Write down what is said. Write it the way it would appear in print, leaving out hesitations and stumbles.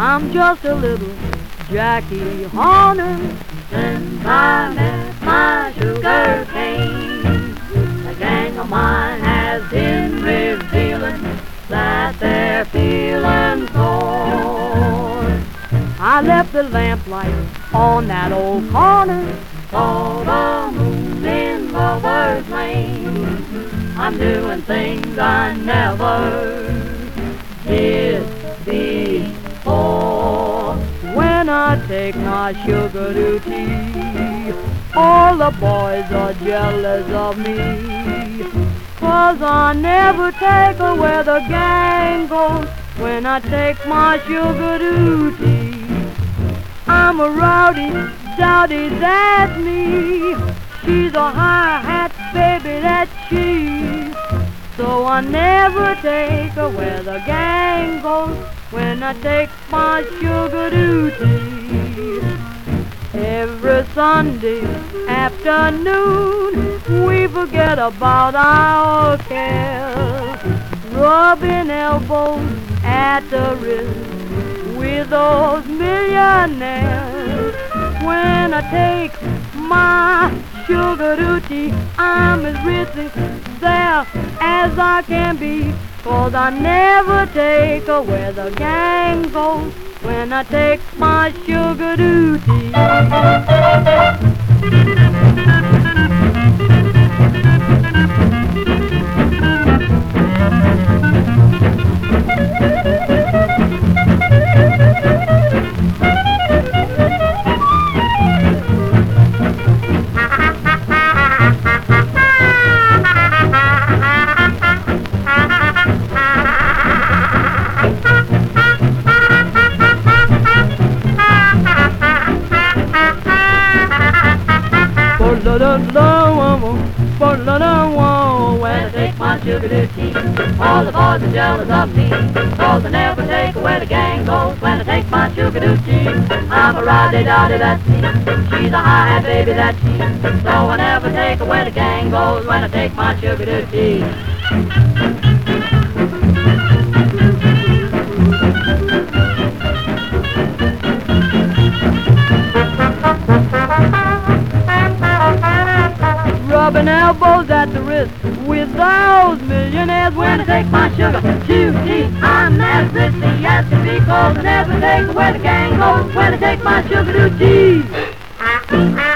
I'm just a little Jackie Horner. Since I met my sugar cane, the gang of mine has been revealing that they're feeling sore. I left the lamplight on that old corner, saw the moon in Lover's Lane. I'm doing things I never did before. when I take my sugar to tea. All the boys are jealous of me, 'cause I never take her where the gang goes when I take my sugar to tea. I'm a rowdy, dowdy, that's me. She's a high-hat baby, that's she. So I never take her where the gang goes when I take my sugar to tea. Every Sunday afternoon we forget about our cares, rubbing elbows at the wrist with those millionaires. When I take my sugar to tea, I'm as rich there as I can be, 'cause I never take her where the gang goes when I take my sugar to tea. When I take my sugar to tea, all the boys are jealous of me, 'cause I never take her where the gang goes when I take my sugar to tea. I'm a rowdy-dowdy, that's me. She's a high-hat baby, that's she. So I never take her where the gang goes when I take my sugar to tea. Rubbing elbows at the wrist with those millionaires when I take my sugar to tea. I'm as rich as can be, 'cause I never take her where the gang goes when I take my sugar to tea.